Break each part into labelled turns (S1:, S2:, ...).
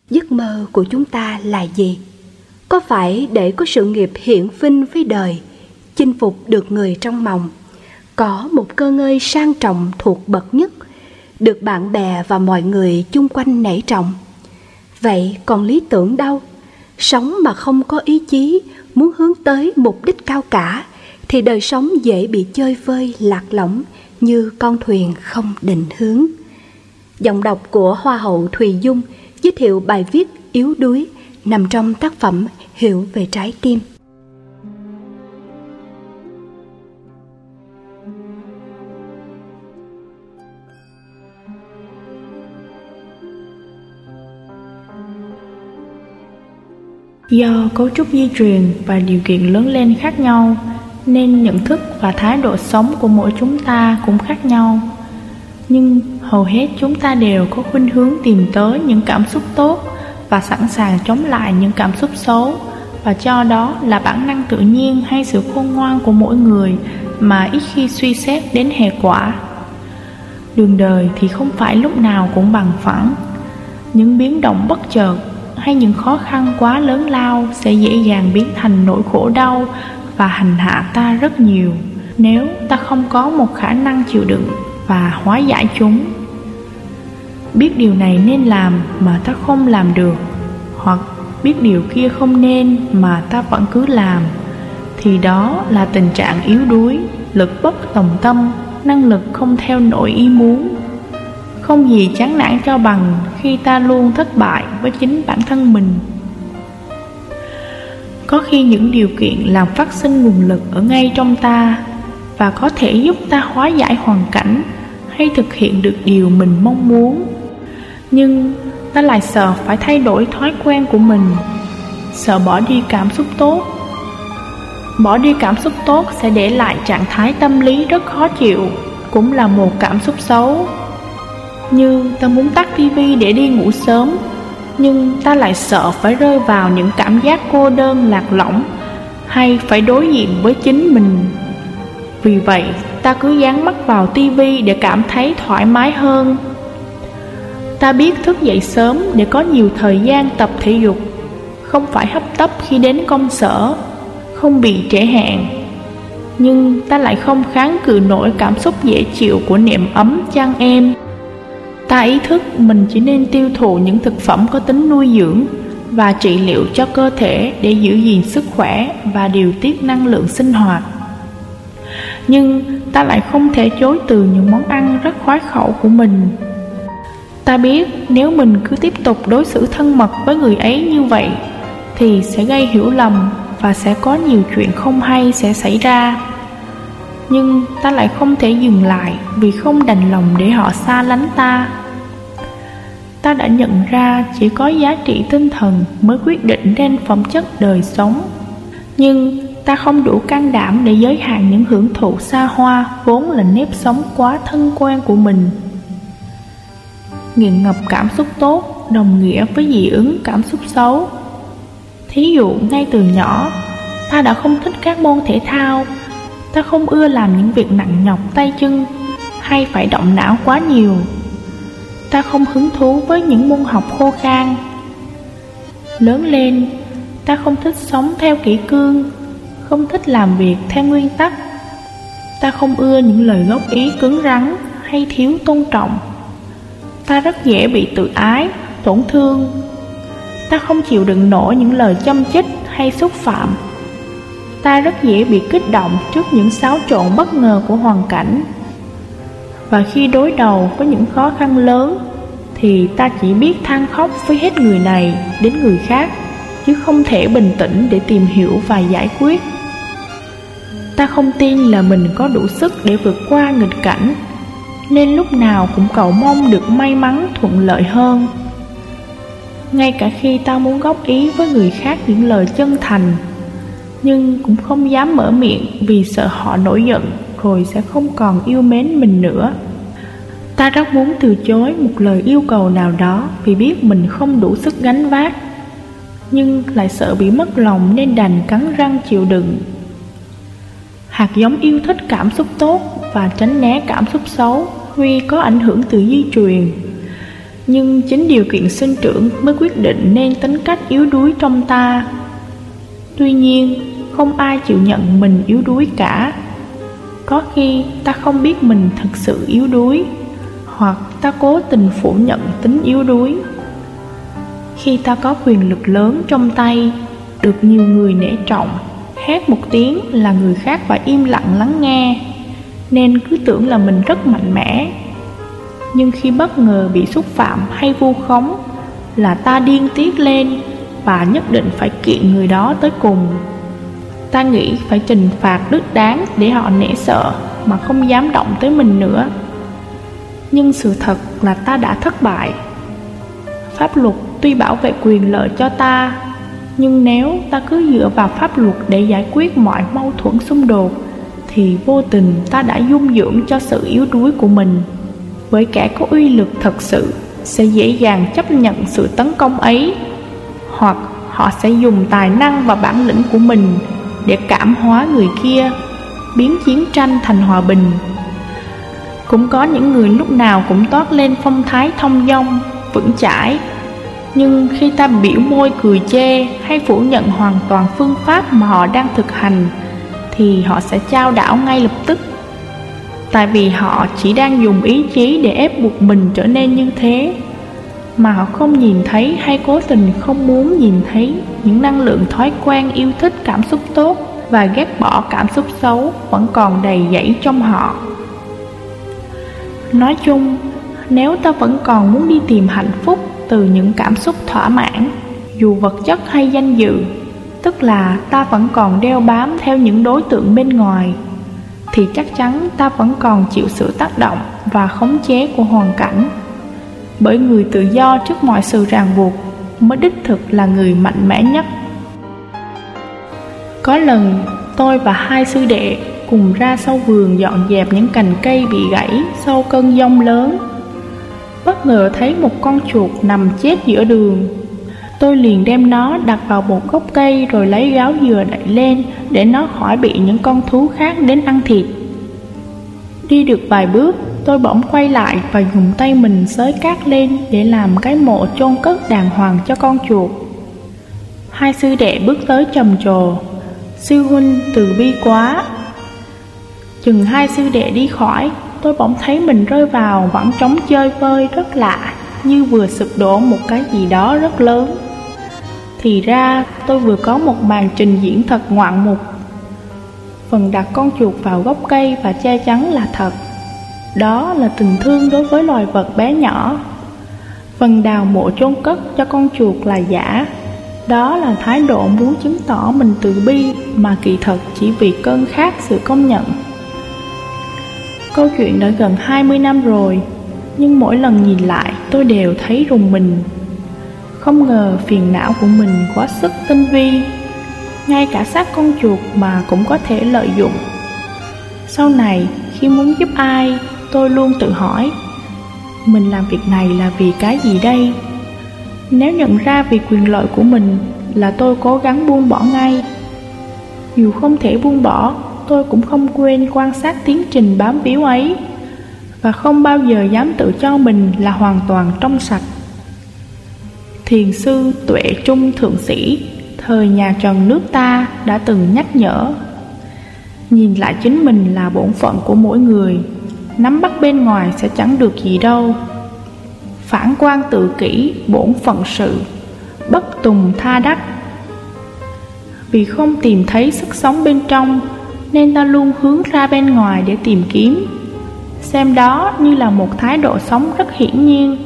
S1: Giấc mơ của chúng ta là gì? Có phải để có sự nghiệp hiển vinh với đời, chinh phục được người trong mộng, có một cơ ngơi sang trọng thuộc bậc nhất, được bạn bè và mọi người chung quanh nể trọng? Vậy còn lý tưởng đâu? Sống mà không có ý chí, muốn hướng tới mục đích cao cả, thì đời sống dễ bị chơi vơi lạc lõng như con thuyền không định hướng. Giọng đọc của Hoa hậu Thùy Dung giới thiệu bài viết Yếu đuối nằm trong tác phẩm Hiểu về trái tim.
S2: Do cấu trúc di truyền và điều kiện lớn lên khác nhau, nên nhận thức và thái độ sống của mỗi chúng ta cũng khác nhau. Nhưng hầu hết chúng ta đều có khuynh hướng tìm tới những cảm xúc tốt và sẵn sàng chống lại những cảm xúc xấu, và cho đó là bản năng tự nhiên hay sự khôn ngoan của mỗi người mà ít khi suy xét đến hệ quả. Đường đời thì không phải lúc nào cũng bằng phẳng. Những biến động bất chợt hay những khó khăn quá lớn lao sẽ dễ dàng biến thành nỗi khổ đau và hành hạ ta rất nhiều, nếu ta không có một khả năng chịu đựng và hóa giải chúng. Biết điều này nên làm mà ta không làm được, hoặc biết điều kia không nên mà ta vẫn cứ làm, thì đó là tình trạng yếu đuối, lực bất tòng tâm, năng lực không theo nổi ý muốn. Không gì chán nản cho bằng khi ta luôn thất bại với chính bản thân mình. Có khi những điều kiện làm phát sinh nguồn lực ở ngay trong ta và có thể giúp ta hóa giải hoàn cảnh hay thực hiện được điều mình mong muốn. Nhưng ta lại sợ phải thay đổi thói quen của mình, sợ bỏ đi cảm xúc tốt. Bỏ đi cảm xúc tốt sẽ để lại trạng thái tâm lý rất khó chịu, cũng là một cảm xúc xấu. Như ta muốn tắt tivi để đi ngủ sớm, nhưng ta lại sợ phải rơi vào những cảm giác cô đơn lạc lõng, hay phải đối diện với chính mình. Vì vậy ta cứ dán mắt vào tivi để cảm thấy thoải mái hơn. Ta biết thức dậy sớm để có nhiều thời gian tập thể dục, không phải hấp tấp khi đến công sở, không bị trễ hẹn. Nhưng ta lại không kháng cự nổi cảm xúc dễ chịu của nệm ấm chăn êm. Ta ý thức mình chỉ nên tiêu thụ những thực phẩm có tính nuôi dưỡng và trị liệu cho cơ thể để giữ gìn sức khỏe và điều tiết năng lượng sinh hoạt. Nhưng ta lại không thể chối từ những món ăn rất khoái khẩu của mình. Ta biết nếu mình cứ tiếp tục đối xử thân mật với người ấy như vậy thì sẽ gây hiểu lầm và sẽ có nhiều chuyện không hay sẽ xảy ra. Nhưng ta lại không thể dừng lại vì không đành lòng để họ xa lánh ta. Ta đã nhận ra chỉ có giá trị tinh thần mới quyết định nên phẩm chất đời sống. Nhưng ta không đủ can đảm để giới hạn những hưởng thụ xa hoa vốn là nếp sống quá thân quen của mình. Nghiện ngập cảm xúc tốt đồng nghĩa với dị ứng cảm xúc xấu. Thí dụ ngay từ nhỏ, ta đã không thích các môn thể thao. Ta không ưa làm những việc nặng nhọc tay chân hay phải động não quá nhiều. Ta không hứng thú với những môn học khô khan. Lớn lên, ta không thích sống theo kỷ cương, không thích làm việc theo nguyên tắc. Ta không ưa những lời góp ý cứng rắn hay thiếu tôn trọng. Ta rất dễ bị tự ái, tổn thương. Ta không chịu đựng nổi những lời châm chích hay xúc phạm. Ta rất dễ bị kích động trước những xáo trộn bất ngờ của hoàn cảnh. Và khi đối đầu với những khó khăn lớn thì ta chỉ biết than khóc với hết người này đến người khác, chứ không thể bình tĩnh để tìm hiểu và giải quyết. Ta không tin là mình có đủ sức để vượt qua nghịch cảnh, nên lúc nào cũng cầu mong được may mắn thuận lợi hơn. Ngay cả khi ta muốn góp ý với người khác những lời chân thành, nhưng cũng không dám mở miệng vì sợ họ nổi giận rồi sẽ không còn yêu mến mình nữa. Ta rất muốn từ chối một lời yêu cầu nào đó vì biết mình không đủ sức gánh vác, nhưng lại sợ bị mất lòng nên đành cắn răng chịu đựng. Hạt giống yêu thích cảm xúc tốt và tránh né cảm xúc xấu tuy có ảnh hưởng từ di truyền, Nhưng chính điều kiện sinh trưởng mới quyết định nên tính cách yếu đuối trong ta. Tuy nhiên, không ai chịu nhận mình yếu đuối cả. Có khi ta không biết mình thực sự yếu đuối, hoặc ta cố tình phủ nhận tính yếu đuối. Khi ta có quyền lực lớn trong tay, được nhiều người nể trọng, hét một tiếng là người khác phải im lặng lắng nghe, nên cứ tưởng là mình rất mạnh mẽ. Nhưng khi bất ngờ bị xúc phạm hay vu khống là ta điên tiết lên và nhất định phải kiện người đó tới cùng. Ta nghĩ phải trừng phạt đích đáng để họ nể sợ mà không dám động tới mình nữa. Nhưng sự thật là ta đã thất bại. Pháp luật tuy bảo vệ quyền lợi cho ta, nhưng nếu ta cứ dựa vào pháp luật để giải quyết mọi mâu thuẫn xung đột, thì vô tình ta đã dung dưỡng cho sự yếu đuối của mình. Với kẻ có uy lực thật sự sẽ dễ dàng chấp nhận sự tấn công ấy, hoặc họ sẽ dùng tài năng và bản lĩnh của mình để cảm hóa người kia, biến chiến tranh thành hòa bình. Cũng có những người lúc nào cũng toát lên phong thái thông dong, vững chãi, nhưng khi ta biểu môi cười chê hay phủ nhận hoàn toàn phương pháp mà họ đang thực hành, thì họ sẽ chao đảo ngay lập tức. Tại vì họ chỉ đang dùng ý chí để ép buộc mình trở nên như thế, mà họ không nhìn thấy hay cố tình không muốn nhìn thấy những năng lượng thói quen yêu thích cảm xúc tốt và ghét bỏ cảm xúc xấu vẫn còn đầy dẫy trong họ. Nói chung, nếu ta vẫn còn muốn đi tìm hạnh phúc từ những cảm xúc thỏa mãn, dù vật chất hay danh dự, tức là ta vẫn còn đeo bám theo những đối tượng bên ngoài, thì chắc chắn ta vẫn còn chịu sự tác động và khống chế của hoàn cảnh. Bởi người tự do trước mọi sự ràng buộc mới đích thực là người mạnh mẽ nhất. Có lần tôi và hai sư đệ cùng ra sau vườn dọn dẹp những cành cây bị gãy sau cơn giông lớn. Bất ngờ thấy một con chuột nằm chết giữa đường. Tôi liền đem nó đặt vào một gốc cây rồi lấy gáo dừa đậy lên để nó khỏi bị những con thú khác đến ăn thịt. Đi được vài bước, tôi bỗng quay lại và dùng tay mình xới cát lên để làm cái mộ chôn cất đàng hoàng cho con chuột. Hai sư đệ bước tới trầm trồ: "Sư huynh từ bi quá." Chừng hai sư đệ đi khỏi, tôi bỗng thấy mình rơi vào khoảng trống chơi vơi rất lạ, như vừa sụp đổ một cái gì đó rất lớn. Thì ra tôi vừa có một màn trình diễn thật ngoạn mục. Phần đặt con chuột vào gốc cây và che chắn là thật, đó là tình thương đối với loài vật bé nhỏ. Phần đào mộ chôn cất cho con chuột là giả, đó là thái độ muốn chứng tỏ mình từ bi mà kỳ thật chỉ vì cơn khát sự công nhận. Câu chuyện đã gần 20 năm rồi, nhưng mỗi lần nhìn lại tôi đều thấy rùng mình. Không ngờ phiền não của mình quá sức tinh vi, ngay cả xác con chuột mà cũng có thể lợi dụng. Sau này khi muốn giúp ai, tôi luôn tự hỏi mình làm việc này là vì cái gì đây? Nếu nhận ra vì quyền lợi của mình là tôi cố gắng buông bỏ ngay. Dù không thể buông bỏ, tôi cũng không quên quan sát tiến trình bám víu ấy, và không bao giờ dám tự cho mình là hoàn toàn trong sạch. Thiền sư Tuệ Trung Thượng Sĩ thời nhà Trần nước ta đã từng nhắc nhở: nhìn lại chính mình là bổn phận của mỗi người, nắm bắt bên ngoài sẽ chẳng được gì đâu. Phản quan tự kỷ bổn phận sự, bất tùng tha đắc. Vì không tìm thấy sức sống bên trong, nên ta luôn hướng ra bên ngoài để tìm kiếm, xem đó như là một thái độ sống rất hiển nhiên.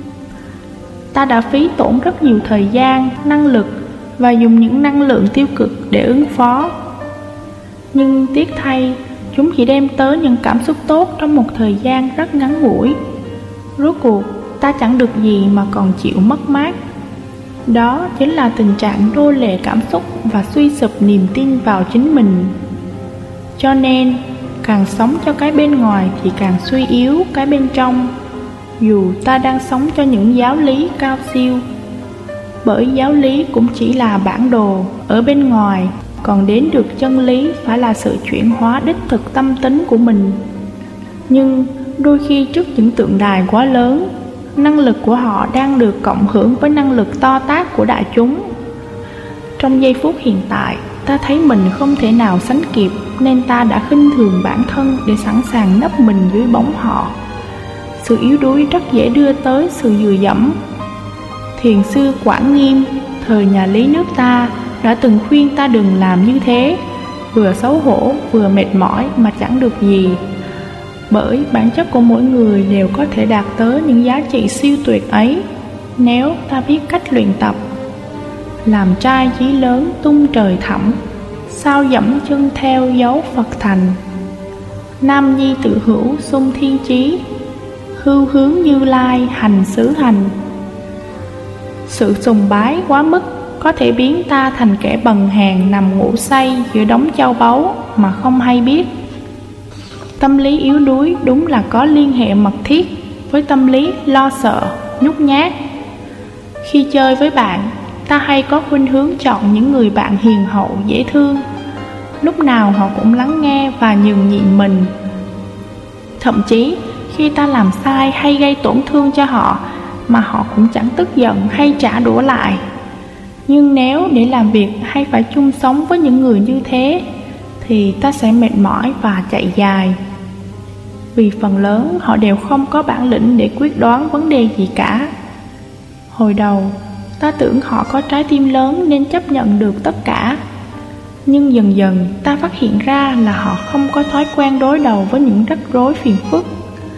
S2: Ta đã phí tổn rất nhiều thời gian, năng lực và dùng những năng lượng tiêu cực để ứng phó. Nhưng tiếc thay, chúng chỉ đem tới những cảm xúc tốt trong một thời gian rất ngắn ngủi. Rốt cuộc, ta chẳng được gì mà còn chịu mất mát. Đó chính là tình trạng nô lệ cảm xúc và suy sụp niềm tin vào chính mình. Cho nên, càng sống cho cái bên ngoài thì càng suy yếu cái bên trong, dù ta đang sống cho những giáo lý cao siêu. Bởi giáo lý cũng chỉ là bản đồ ở bên ngoài, còn đến được chân lý phải là sự chuyển hóa đích thực tâm tính của mình. Nhưng đôi khi trước những tượng đài quá lớn, năng lực của họ đang được cộng hưởng với năng lực to tát của đại chúng. Trong giây phút hiện tại, ta thấy mình không thể nào sánh kịp, nên ta đã khinh thường bản thân để sẵn sàng nấp mình dưới bóng họ. Sự yếu đuối rất dễ đưa tới sự dựa dẫm. Thiền sư Quảng Nghiêm, thời nhà Lý nước ta, đã từng khuyên ta đừng làm như thế, vừa xấu hổ vừa mệt mỏi mà chẳng được gì. Bởi bản chất của mỗi người đều có thể đạt tới những giá trị siêu tuyệt ấy, nếu ta biết cách luyện tập. Làm trai chí lớn tung trời thẳm, sao dẫm chân theo dấu Phật thành. Nam nhi tự hữu sung thiên chí, hưu hướng Như Lai hành xứ hành. Sự sùng bái quá mức có thể biến ta thành kẻ bần hàn nằm ngủ say giữa đống châu báu mà không hay biết. Tâm lý yếu đuối đúng là có liên hệ mật thiết với tâm lý lo sợ, nhút nhát. Khi chơi với bạn, ta hay có khuynh hướng chọn những người bạn hiền hậu, dễ thương. Lúc nào họ cũng lắng nghe và nhường nhịn mình. Thậm chí khi ta làm sai hay gây tổn thương cho họ, mà họ cũng chẳng tức giận hay trả đũa lại. Nhưng nếu để làm việc hay phải chung sống với những người như thế, thì ta sẽ mệt mỏi và chạy dài. Vì phần lớn họ đều không có bản lĩnh để quyết đoán vấn đề gì cả. Hồi đầu, ta tưởng họ có trái tim lớn nên chấp nhận được tất cả. Nhưng dần dần ta phát hiện ra là họ không có thói quen đối đầu với những rắc rối phiền phức,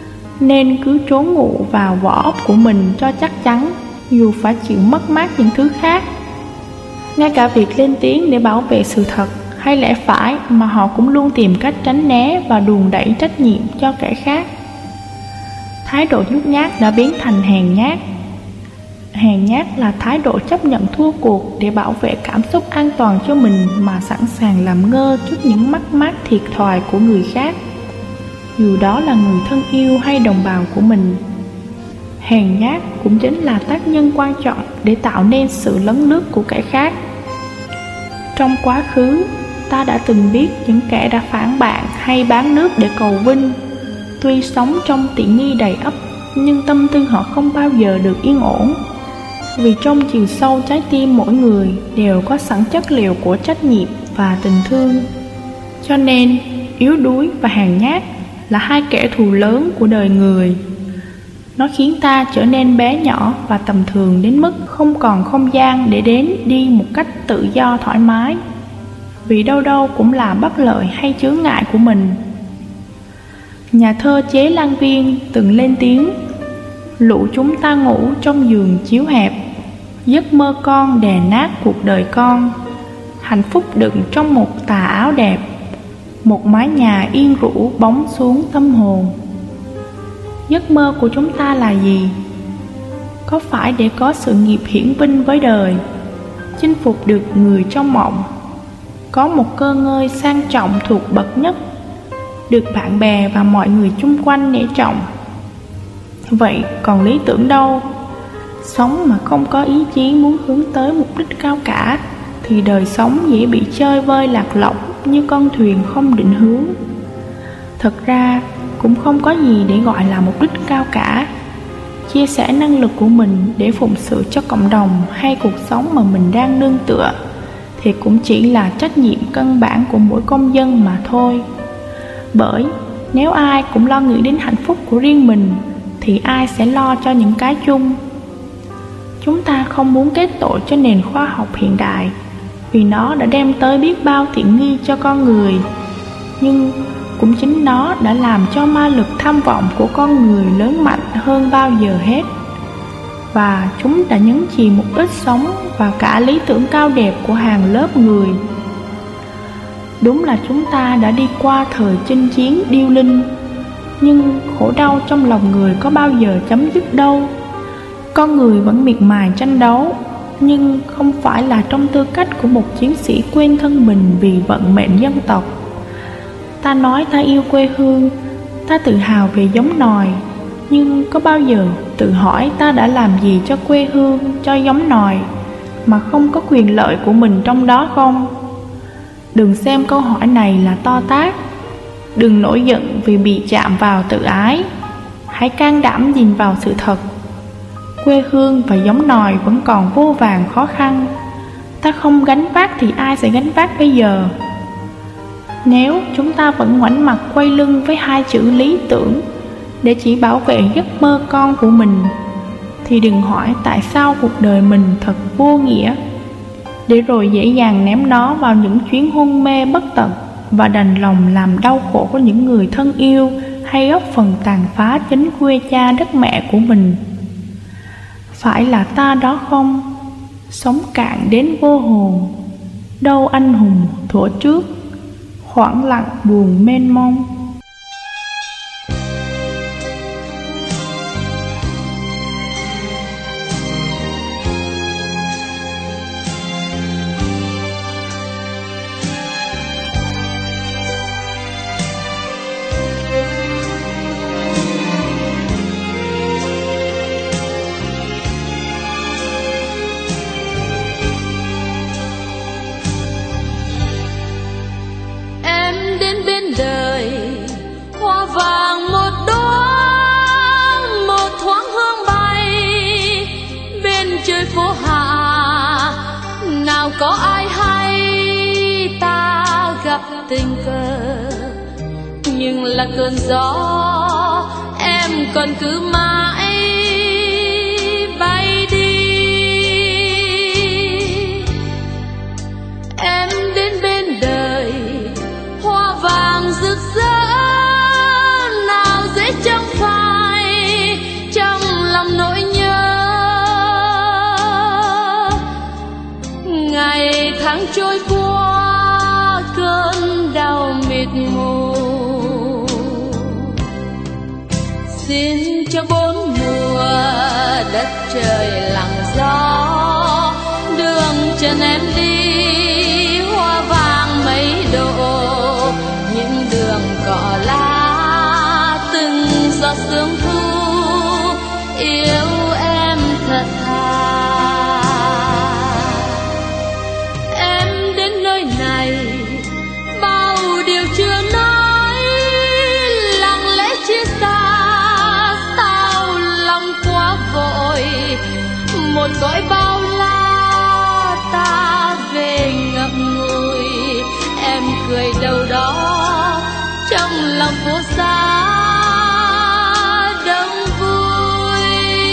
S2: nên cứ trốn ngụ vào vỏ ốc của mình cho chắc chắn, dù phải chịu mất mát những thứ khác. Ngay cả việc lên tiếng để bảo vệ sự thật hay lẽ phải mà họ cũng luôn tìm cách tránh né và đùn đẩy trách nhiệm cho kẻ khác. Thái độ nhút nhát đã biến thành hèn nhát. Hèn nhát là thái độ chấp nhận thua cuộc để bảo vệ cảm xúc an toàn cho mình mà sẵn sàng làm ngơ trước những mất mát thiệt thòi của người khác, dù đó là người thân yêu hay đồng bào của mình. Hèn nhát cũng chính là tác nhân quan trọng để tạo nên sự lấn lướt của kẻ khác. Trong quá khứ, ta đã từng biết những kẻ đã phản bạn hay bán nước để cầu vinh. Tuy sống trong tiện nghi đầy ắp, nhưng tâm tư họ không bao giờ được yên ổn. Vì trong chiều sâu trái tim mỗi người đều có sẵn chất liệu của trách nhiệm và tình thương. Cho nên, yếu đuối và hèn nhát là hai kẻ thù lớn của đời người. Nó khiến ta trở nên bé nhỏ và tầm thường đến mức không còn không gian để đến đi một cách tự do thoải mái, vì đâu đâu cũng là bất lợi hay chướng ngại của mình. Nhà thơ Chế Lan Viên từng lên tiếng: lũ chúng ta ngủ trong giường chiếu hẹp, giấc mơ con đè nát cuộc đời con. Hạnh phúc đựng trong một tà áo đẹp, một mái nhà yên rũ bóng xuống tâm hồn. Giấc mơ của chúng ta là gì? Có phải để có sự nghiệp hiển vinh với đời, chinh phục được người trong mộng, có một cơ ngơi sang trọng thuộc bậc nhất, được bạn bè và mọi người chung quanh nể trọng? Vậy còn lý tưởng đâu? Sống mà không có ý chí muốn hướng tới mục đích cao cả, thì đời sống dễ bị chơi vơi lạc lõng như con thuyền không định hướng. Thật ra cũng không có gì để gọi là mục đích cao cả. Chia sẻ năng lực của mình để phụng sự cho cộng đồng hay cuộc sống mà mình đang nương tựa thì cũng chỉ là trách nhiệm căn bản của mỗi công dân mà thôi. Bởi nếu ai cũng lo nghĩ đến hạnh phúc của riêng mình thì ai sẽ lo cho những cái chung? Chúng ta không muốn kết tội cho nền khoa học hiện đại, vì nó đã đem tới biết bao tiện nghi cho con người. Nhưng cũng chính nó đã làm cho ma lực tham vọng của con người lớn mạnh hơn bao giờ hết. Và chúng đã nhấn chìm mục đích sống và cả lý tưởng cao đẹp của hàng lớp người. Đúng là chúng ta đã đi qua thời chinh chiến điêu linh, nhưng khổ đau trong lòng người có bao giờ chấm dứt đâu. Con người vẫn miệt mài tranh đấu, nhưng không phải là trong tư cách của một chiến sĩ quên thân mình vì vận mệnh dân tộc. Ta nói ta yêu quê hương, ta tự hào về giống nòi, nhưng có bao giờ tự hỏi ta đã làm gì cho quê hương, cho giống nòi mà không có quyền lợi của mình trong đó không? Đừng xem câu hỏi này là to tát, đừng nổi giận vì bị chạm vào tự ái. Hãy can đảm nhìn vào sự thật. quê hương và giống nòi vẫn còn vô vàn khó khăn. Ta không gánh vác thì ai sẽ gánh vác bây giờ? Nếu chúng ta vẫn ngoảnh mặt quay lưng với hai chữ lý tưởng để chỉ bảo vệ giấc mơ con của mình, thì đừng hỏi tại sao cuộc đời mình thật vô nghĩa, để rồi dễ dàng ném nó vào những chuyến hôn mê bất tận và đành lòng làm đau khổ của những người thân yêu, hay góp phần tàn phá chính quê cha đất mẹ của mình. Phải là ta đó không? Sống cạn đến vô hồn, đâu anh hùng thuở trước, khoảng lặng buồn mênh mông.
S3: Có ai hay ta gặp tình cờ, nhưng là cơn gió em còn cứ mãi bay đi. Em đến bên đời hoa vàng rực rỡ, nào dễ chẳng phải trong lòng nỗi nhớ. Ngày tháng trôi qua cơn đau mịt mù, xin cho bốn mùa đất trời lặng gió, đường chân em đi hoa vàng mấy độ, những đường cỏ lá từng giọt sương thu, yêu em thật thà. Một cõi bao la ta về ngậm ngùi, em cười đâu đó trong lòng phố xa đông vui.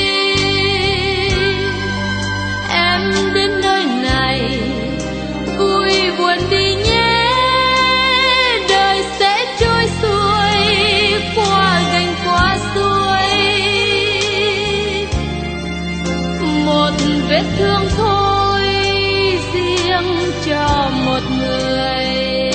S3: Em đến nơi này vui buồn đi nhé, đời sẽ trôi xuôi qua gành qua suối. Một vết thương thôi riêng cho một người.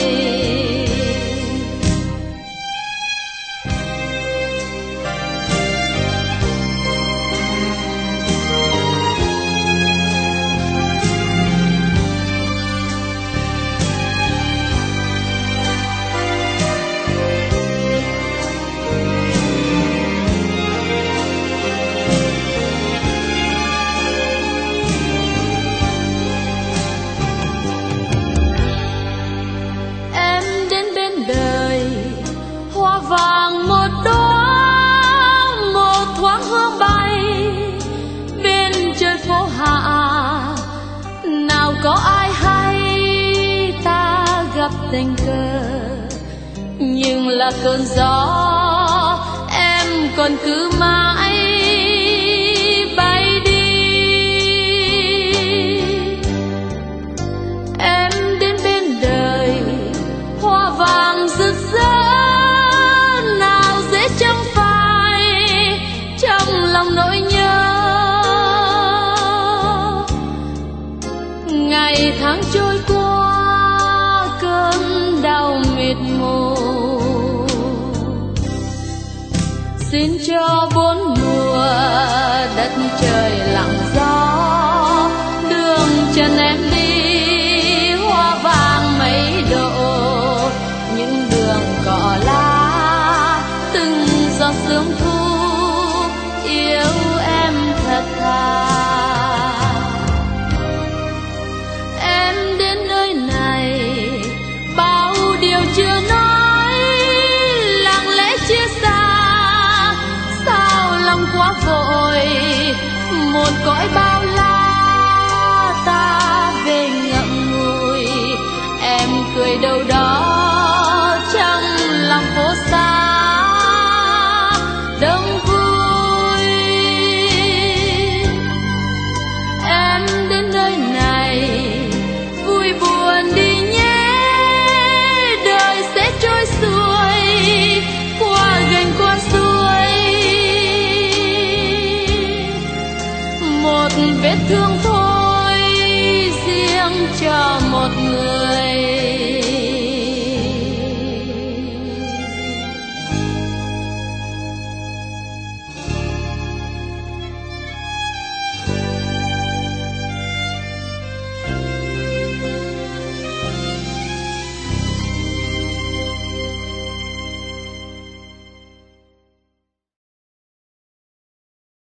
S3: Có ai hay ta gặp tình cờ, nhưng là cơn gió em còn cứ mãi bay đi. Em đến bên đời hoa vàng rực rỡ, nào dễ chẳng phải trong lòng nỗi nhớ. Ngày tháng trôi qua cơn đau mịt mù, xin cho bốn mùa đất trời lặng gió, đường chân em đi hoa vàng mấy độ, những đường cỏ lá từng giọt sương thu, yêu em thật thà. Chưa nói lặng lẽ chia xa, sao lòng quá vội một cõi bao la ta về ngậm ngùi. Em cười đâu đó trong lòng phố xa đông vui. Em đến nơi này vui buồn đi nhé, đời sẽ trôi xuôi qua gành qua suối. Một vết thương thôi riêng cho một người.